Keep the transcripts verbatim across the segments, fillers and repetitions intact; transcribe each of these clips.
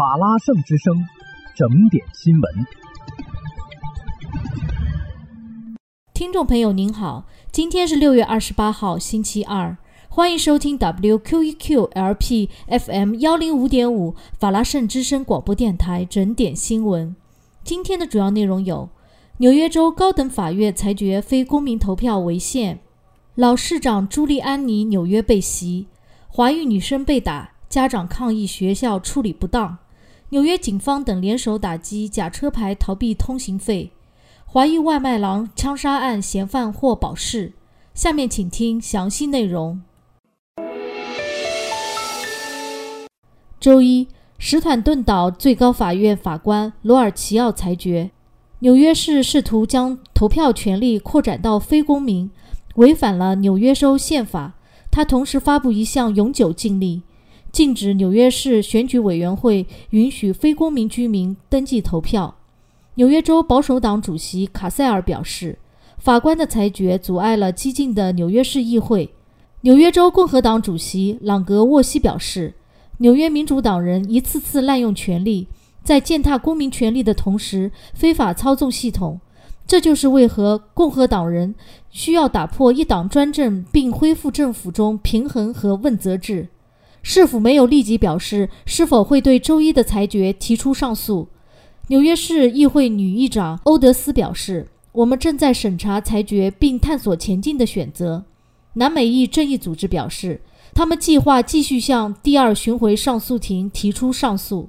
法拉盛之声，整点新闻。 听众朋友您好，今天是六月二十八号星期二，欢迎收听 W Q E Q L P F M 一零五点五 法拉盛之声广播电台整点新闻。今天的主要内容有：纽约州高等法院裁决非公民投票违宪，老市长朱利安尼纽约被袭，怀孕女生被打，家长抗议学校处理不当，纽约警方等联手打击假车牌逃避通行费，华裔外卖郎枪杀案嫌犯获保释。下面请听详细内容。周一，史坦顿岛最高法院法官罗尔齐奥裁决，纽约市试图将投票权利扩展到非公民，违反了纽约州宪法。他同时发布一项永久禁令，禁止纽约市选举委员会允许非公民居民登记投票。纽约州保守党主席卡塞尔表示，法官的裁决阻碍了激进的纽约市议会。纽约州共和党主席朗格沃西表示，纽约民主党人一次次滥用权力，在践踏公民权利的同时非法操纵系统，这就是为何共和党人需要打破一党专政并恢复政府中平衡和问责制。市府没有立即表示是否会对周一的裁决提出上诉。纽约市议会女议长欧德斯表示，我们正在审查裁决并探索前进的选择。南美裔正义组织表示，他们计划继续向第二巡回上诉庭提出上诉。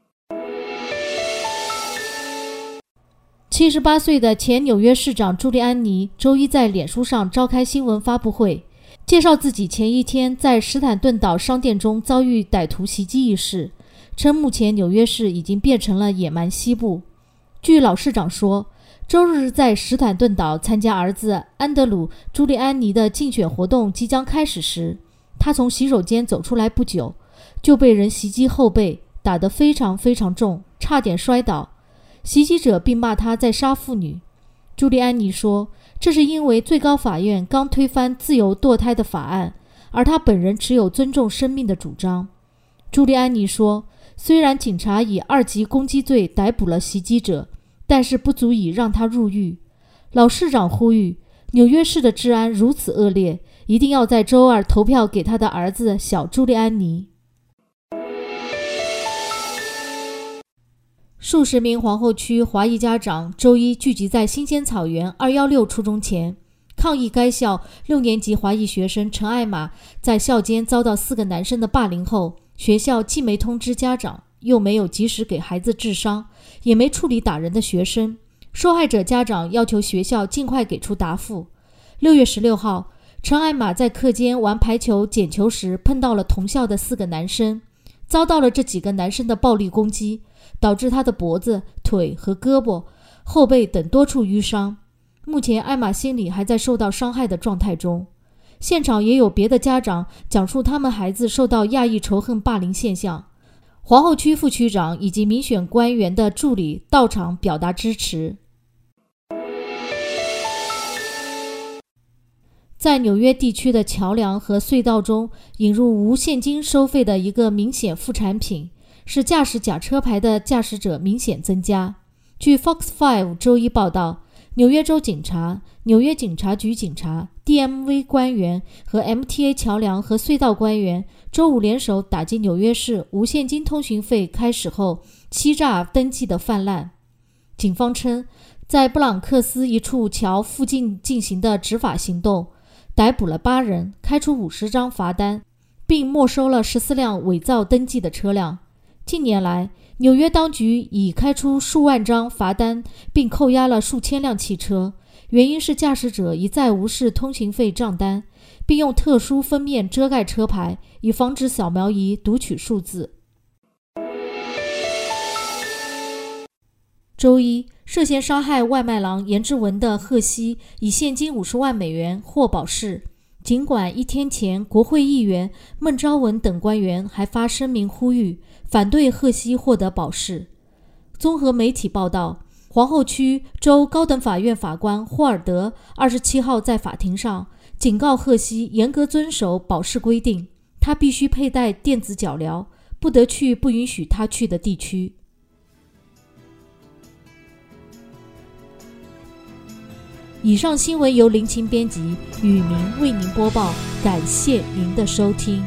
七十八岁的前纽约市长朱利安尼周一在脸书上召开新闻发布会，介绍自己前一天在史坦顿岛商店中遭遇歹徒袭击一事，称目前纽约市已经变成了野蛮西部。据老市长说，周日在史坦顿岛参加儿子安德鲁·朱利安尼的竞选活动即将开始时，他从洗手间走出来不久，就被人袭击后背，打得非常非常重，差点摔倒。袭击者并骂他在杀妇女。朱利安尼说，这是因为最高法院刚推翻自由堕胎的法案，而他本人持有尊重生命的主张。朱利安尼说，虽然警察以二级攻击罪逮捕了袭击者，但是不足以让他入狱。老市长呼吁，纽约市的治安如此恶劣，一定要在周二投票给他的儿子小朱利安尼。数十名皇后区华裔家长周一聚集在新鲜草原二一六初中前，抗议该校六年级华裔学生陈艾玛在校间遭到四个男生的霸凌后，学校既没通知家长，又没有及时给孩子治伤，也没处理打人的学生。受害者家长要求学校尽快给出答复。六月十六号，陈艾玛在课间玩排球捡球时碰到了同校的四个男生，遭到了这几个男生的暴力攻击，导致他的脖子、腿和胳膊、后背等多处淤伤。目前艾玛心理还在受到伤害的状态中。现场也有别的家长讲述他们孩子受到亚裔仇恨霸凌现象。皇后区副区长以及民选官员的助理到场表达支持。在纽约地区的桥梁和隧道中引入无现金收费的一个明显副产品，使驾驶假车牌的驾驶者明显增加。据 Fox 五 周一报道，纽约州警察、纽约警察局警察、D M V 官员和 M T A 桥梁和隧道官员周五联手打击纽约市无现金通行费开始后欺诈登记的泛滥。警方称，在布朗克斯一处桥附近进行的执法行动，逮捕了八人，开出五十张罚单，并没收了十四辆伪造登记的车辆。近年来，纽约当局已开出数万张罚单，并扣押了数千辆汽车，原因是驾驶者一再无视通行费账单，并用特殊封面遮盖车牌，以防止扫描仪读取数字。周一，涉嫌杀害外卖郎严志文的贺西以现金五十万美元获保释。尽管一天前国会议员孟昭文等官员还发声明呼吁反对贺西获得保释。综合媒体报道，皇后区州高等法院法官霍尔德二十七号在法庭上警告贺西严格遵守保释规定，他必须佩戴电子脚镣， 不得去不允许他去的地区。以上新闻由林晴编辑，雨明为您播报，感谢您的收听。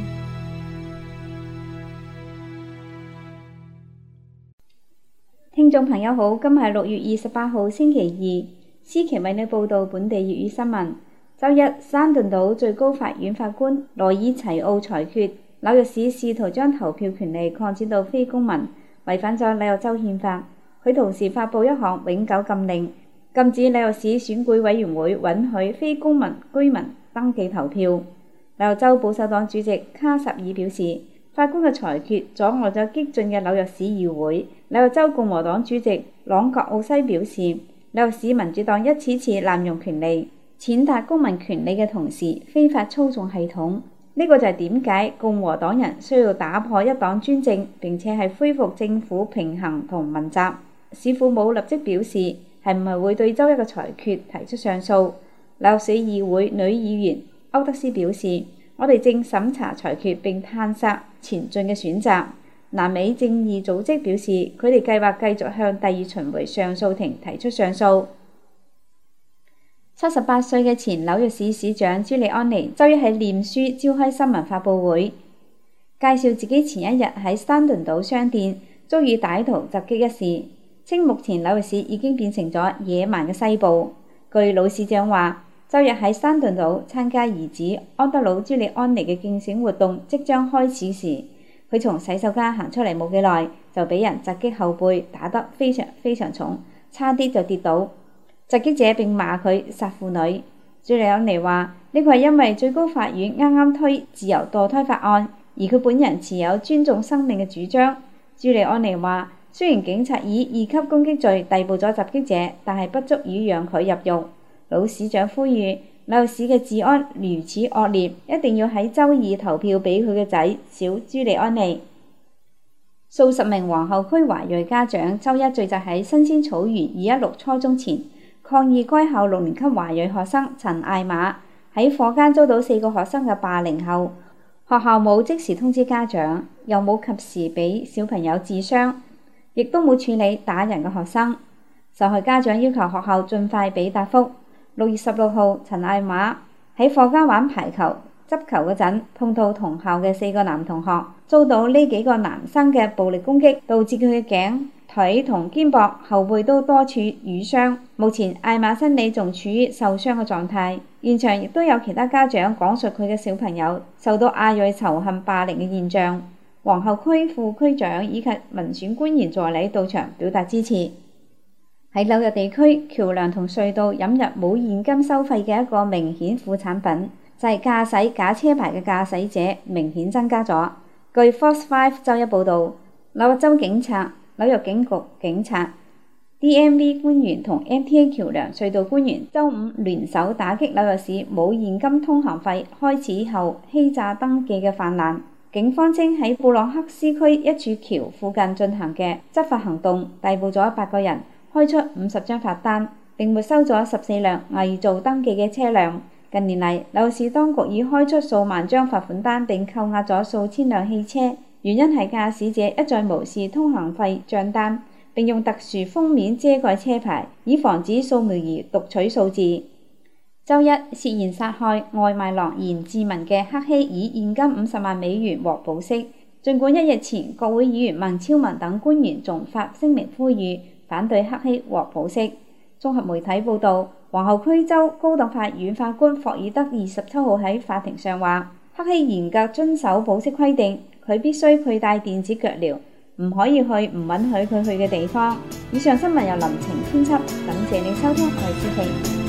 聽眾朋友好，今日係六月二十八號星期二，思琪為你報道本地粵語新聞。周一，山頓島最高法院法官羅爾齊奧裁決，紐約市試圖將投票權利擴展到非公民，違反咗紐約州憲法。佢同時發布一項永久禁令，禁止紐約市選舉委員會允許非公民居民登記投票。紐約州保守黨主席卡什爾表示，法官嘅裁決阻礙咗激進嘅紐約市議會。紐約州共和黨主席朗格奧西表示，紐約市民主黨一次次濫用權利，踐踏公民權利嘅同時，非法操縱系統。呢個就係點解共和黨人需要打破一黨專政，並且係恢復政府平衡同問責。市府冇立即表示係唔係會對周一嘅裁決提出上訴。紐約市議會女議員歐德斯表示，我哋正審查裁決並探索前進嘅選擇。南美正義組織表示，佢哋計劃繼續向第二巡迴上訴庭提出上訴。七十八歲嘅前紐約市市長朱利安尼周一喺臉書召開新聞發佈會，介紹自己前一日喺山頓島商店遭遇歹徒襲擊一事，稱目前紐約市已經變成咗野蠻嘅西部。據老市長話，周日喺山頓島參加兒子安德魯朱利安尼嘅競選活動即將開始時，佢從洗手間行出嚟冇幾耐，就俾人襲擊後背，打得非常非常重，差啲就跌倒。襲擊者並罵佢殺婦女。朱利安尼話：呢個係因為最高法院啱啱推自由墮胎法案，而佢本人持有尊重生命嘅主張。朱利安尼話：雖然警察以二級攻擊罪逮捕咗襲擊者，但係不足以讓佢入獄。老市長呼籲紐約市嘅治安如此惡劣，一定要喺週二投票俾佢嘅仔小朱利安尼。數十名皇后區華裔家長週一聚集喺新鮮草原二一六初中前，抗議該校六年級華裔學生陳艾瑪喺課間遭到四個學生嘅霸凌後，學校冇即時通知家長，又冇及時俾小朋友治傷，亦都冇處理打人嘅學生。受害家長要求學校盡快俾答覆。六月十六號，陳艾瑪喺課間玩排球執球嗰陣，碰到同校嘅四個男同學，遭到呢幾個男生嘅暴力攻擊，導致佢嘅頸、腿同肩膊、後背都多處瘀傷。目前艾瑪身體仲處於受傷嘅狀態。現場亦都有其他家長講述佢嘅小朋友受到亞裔仇恨霸凌嘅現象。皇后區副區長以及民選官員助理到場表達支持。喺紐約地區，橋梁同隧道引入冇現金收費嘅一個明顯副產品，就係駕駛假車牌嘅駕駛者明顯增加咗。據 Fox Five 週一報導，紐約州警察、紐約警局警察、D M V 官員同 M T A 橋梁隧道官員週五聯手打擊紐約市冇現金通行費開始後欺詐登記嘅泛濫。警方稱喺布朗克斯區一處橋附近進行嘅執法行動，逮捕咗八個人，開出五十張罰單，並沒收咗十四輛偽造登記嘅車輛。近年嚟，紐約市當局已開出數萬張罰款單，並扣押咗數千輛汽車，原因係駕駛者一再無視通行費帳單，並用特殊封面遮蓋車牌，以防止掃描儀讀取數字。週一，涉嫌殺害外賣郎嚴志文嘅克希以現金五十萬美元獲保釋。儘管一日前國會議員孟超文等官員仲發聲明呼籲反對克希獲保釋。綜合媒體報導，皇后區州高等法院法官霍爾德二十七號喺法庭上話，克希嚴格遵守保釋規定，佢必須佩戴電子腳鐐，唔可以去唔允許佢去嘅地方。以上新聞由林晴編輯，感謝你收聽，我係思琪。